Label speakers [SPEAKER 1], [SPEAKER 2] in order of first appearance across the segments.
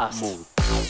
[SPEAKER 1] Fast.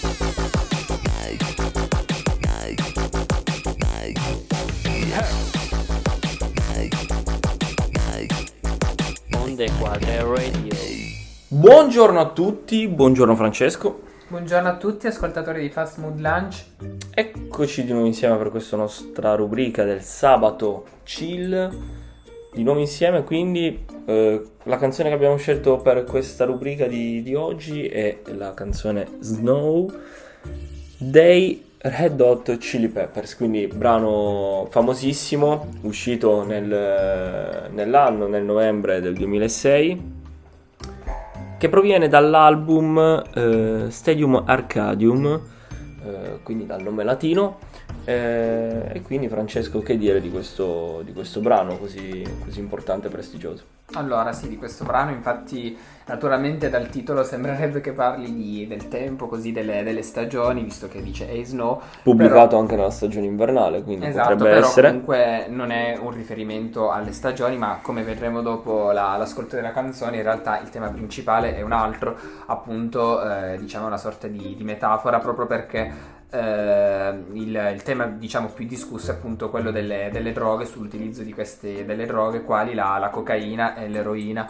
[SPEAKER 1] Onde Quadre Radio.
[SPEAKER 2] Buongiorno a tutti, buongiorno Francesco.
[SPEAKER 3] Buongiorno a tutti ascoltatori di Fast Mood Lunch.
[SPEAKER 2] Eccoci di nuovo insieme per questa nostra rubrica del sabato chill. Di nuovo insieme, quindi la canzone che abbiamo scelto per questa rubrica di oggi è la canzone Snow dei Red Hot Chili Peppers, quindi brano famosissimo, uscito nel novembre del 2006, che proviene dall'album Stadium Arcadium, quindi dal nome latino. E quindi Francesco, che dire di questo brano così importante e prestigioso?
[SPEAKER 3] Allora sì, di questo brano, infatti naturalmente dal titolo sembrerebbe che parli del tempo, così delle stagioni, visto che dice Hey Snow.
[SPEAKER 2] Pubblicato anche nella stagione invernale, quindi
[SPEAKER 3] esatto,
[SPEAKER 2] potrebbe
[SPEAKER 3] però
[SPEAKER 2] essere.
[SPEAKER 3] Comunque non è un riferimento alle stagioni, ma come vedremo dopo l'ascolto della canzone, in realtà il tema principale è un altro, appunto diciamo una sorta di metafora, proprio perché il tema diciamo più discusso è appunto quello delle droghe, sull'utilizzo di delle droghe quali la cocaina e l'eroina.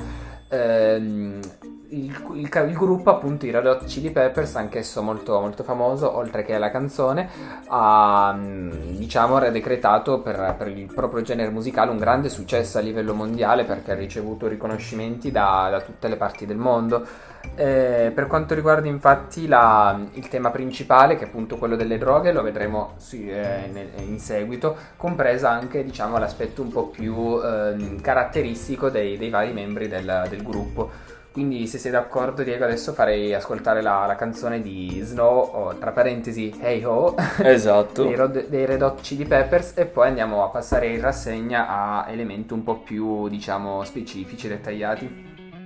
[SPEAKER 3] Il gruppo, appunto, i Red Hot Chili Peppers, anch'esso molto, molto famoso, oltre che la canzone, ha diciamo decretato per il proprio genere musicale un grande successo a livello mondiale, perché ha ricevuto riconoscimenti da tutte le parti del mondo. Per quanto riguarda infatti il tema principale, che è appunto quello delle droghe, lo vedremo in seguito, compresa anche diciamo l'aspetto un po' più caratteristico dei vari membri del gruppo. Quindi se sei d'accordo, Diego, adesso farei ascoltare la canzone di Snow, o tra parentesi Hey Ho,
[SPEAKER 2] esatto,
[SPEAKER 3] dei Red Hot Chili Peppers, e poi andiamo a passare in rassegna a elementi un po' più diciamo specifici, dettagliati.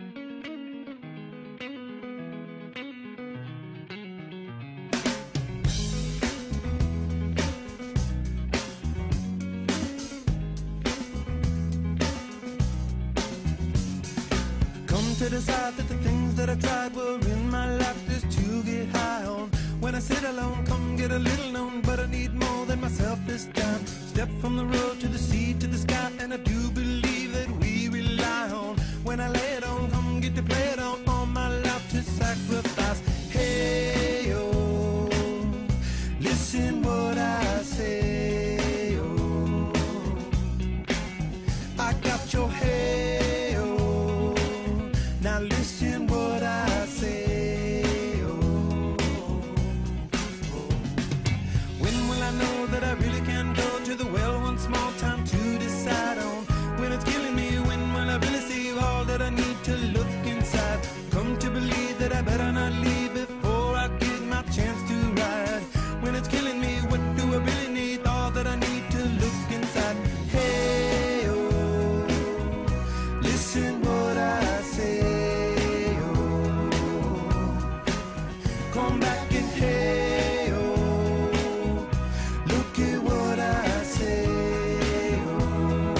[SPEAKER 4] To decide that the things that I tried were in my life just to get high on. When I sit alone, come get a little known, but I need more than myself this time. Step from the road to the sea to the sky, and I do believe that we rely on. When I lay it on, come get to play it on, all my life to sacrifice. Hey, oh, listen what I say, oh, I got your head. Now listen what I say, oh, oh. When will I know that I really can go to the well one small time to decide on? When it's killing me, when will I really see all that I need to look inside? Come to believe that I better not leave before I get my chance to ride. When it's killing me, what do I really need? All that I need to look inside. Hey, oh, listen what I say. Come back and hey, oh, look at what I say, oh.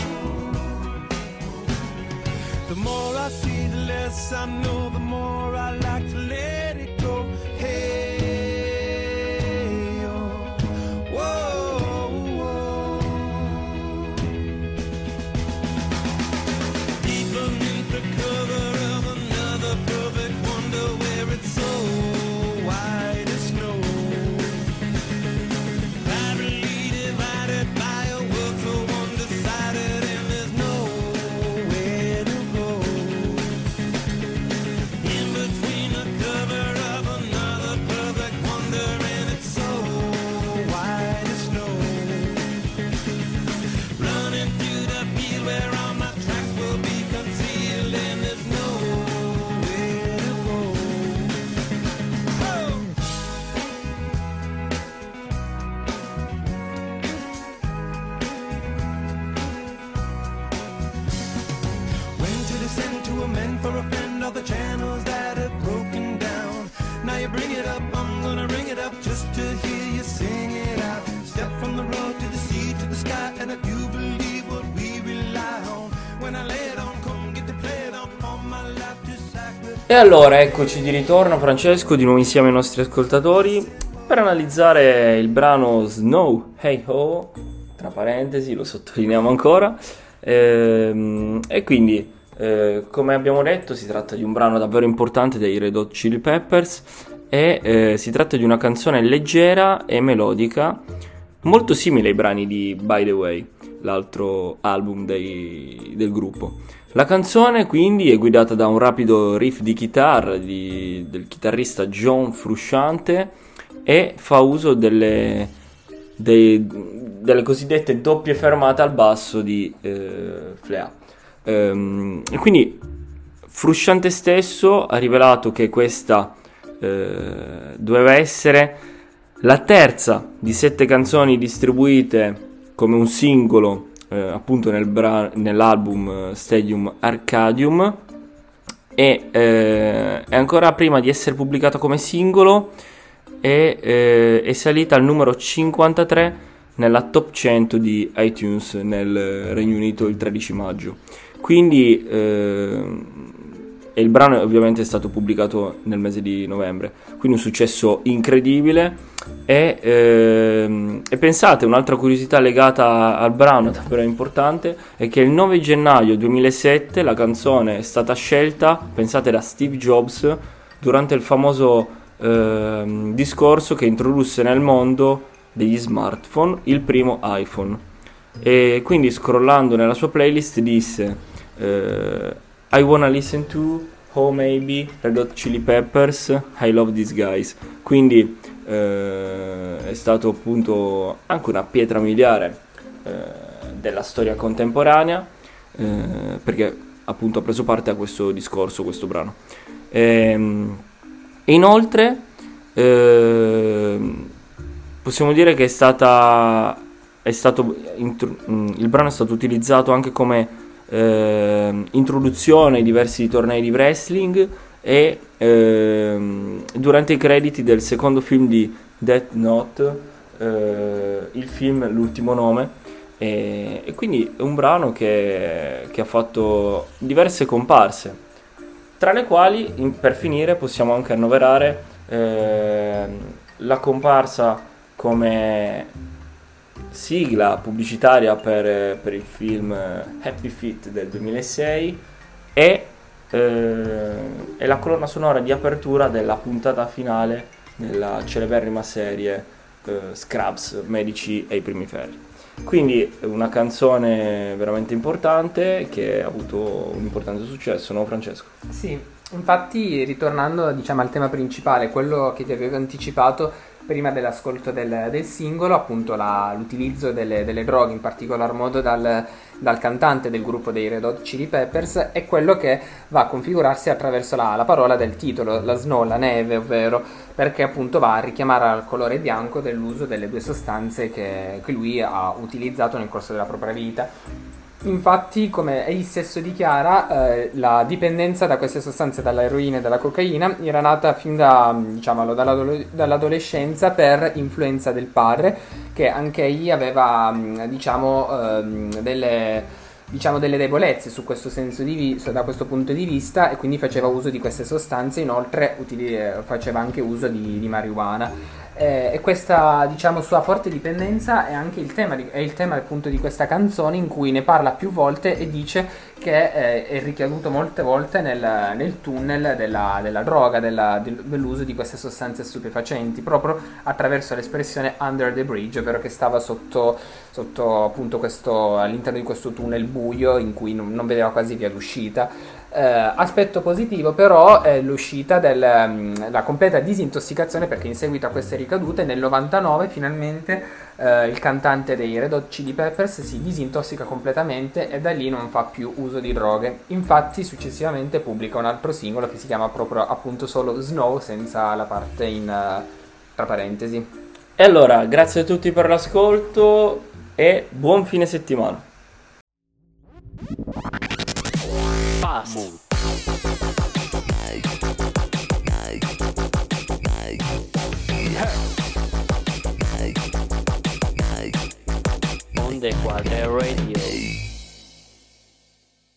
[SPEAKER 4] The more I see, the less I know, the more I like to let it go. Hey, oh, whoa, whoa. Deep beneath the cover of another perfect wonder, where it's so white as snow, privately divided by a world so undecided, and there's nowhere to go. In between the cover of another perfect wonder, and it's so white as snow, running through the field where all my tracks will be concealed, and there's nowhere to go. When to descend to amend for a friend all the channels that have broken down. Now you bring it up, I'm gonna ring it up just to hear you sing it out. Step from the road to the sea to the sky, and I do believe what we rely on. When I lay it on, come get to play it on, all my life to sacrifice.
[SPEAKER 2] E allora eccoci di ritorno, Francesco, di nuovo insieme ai nostri ascoltatori per analizzare il brano Snow Hey Ho, tra parentesi, lo sottolineiamo ancora. E quindi, come abbiamo detto, si tratta di un brano davvero importante dei Red Hot Chili Peppers e si tratta di una canzone leggera e melodica, molto simile ai brani di By The Way, l'altro album del gruppo. La canzone quindi è guidata da un rapido riff di chitarra del chitarrista John Frusciante e fa uso delle cosiddette doppie fermate al basso di Flea. E quindi Frusciante stesso ha rivelato che questa doveva essere la terza di 7 canzoni distribuite come un singolo appunto nell'album Stadium Arcadium e ancora prima di essere pubblicata come singolo è salita al numero 53 nella top 100 di iTunes nel Regno Unito il 13 maggio. Quindi il brano ovviamente è stato pubblicato nel mese di novembre, quindi un successo incredibile. E pensate, un'altra curiosità legata al brano davvero importante è che il 9 gennaio 2007 la canzone è stata scelta, pensate, da Steve Jobs durante il famoso discorso che introdusse nel mondo degli smartphone il primo iPhone. E quindi scrollando nella sua playlist disse I wanna listen to Oh Maybe, Red Hot Chili Peppers, I Love These Guys. Quindi è stato appunto anche una pietra miliare della storia contemporanea, perché appunto ha preso parte a questo discorso, questo brano. E inoltre possiamo dire che il brano è stato utilizzato anche come introduzione ai diversi tornei di wrestling e durante i crediti del secondo film di Death Note, il film L'ultimo nome, e quindi è un brano che ha fatto diverse comparse, tra le quali per finire possiamo anche annoverare la comparsa come sigla pubblicitaria per il film Happy Feet del 2006 e la colonna sonora di apertura della puntata finale della celeberrima serie Scrubs, Medici ai primi ferri. Quindi una canzone veramente importante che ha avuto un importante successo, no Francesco?
[SPEAKER 3] Sì, infatti ritornando al tema principale, quello che ti avevo anticipato prima dell'ascolto del singolo, appunto l'utilizzo delle droghe, in particolar modo dal cantante del gruppo dei Red Hot Chili Peppers, è quello che va a configurarsi attraverso la parola del titolo, la snow, la neve, ovvero perché appunto va a richiamare al colore bianco dell'uso delle due sostanze che lui ha utilizzato nel corso della propria vita. Infatti, come egli stesso dichiara, la dipendenza da queste sostanze, dall'eroina e dalla cocaina, era nata fin dall'adolescenza per influenza del padre, che anche egli aveva delle debolezze su questo senso da questo punto di vista, e quindi faceva uso di queste sostanze. Inoltre faceva anche uso di marijuana. E questa sua forte dipendenza è anche il tema appunto di questa canzone, in cui ne parla più volte e dice che è ricaduto molte volte nel tunnel della droga, dell'uso di queste sostanze stupefacenti, proprio attraverso l'espressione under the bridge, ovvero che stava sotto appunto all'interno di questo tunnel buio in cui non vedeva quasi via d'uscita. Aspetto positivo però è l'uscita la completa disintossicazione, perché in seguito a queste ricadute nel 99 finalmente il cantante dei Red Hot Chili Peppers si disintossica completamente e da lì non fa più uso di droghe. Infatti successivamente pubblica un altro singolo che si chiama proprio appunto solo Snow, senza la parte tra parentesi.
[SPEAKER 2] E allora, grazie a tutti per l'ascolto e buon fine settimana.
[SPEAKER 1] Onde Quadre Radio.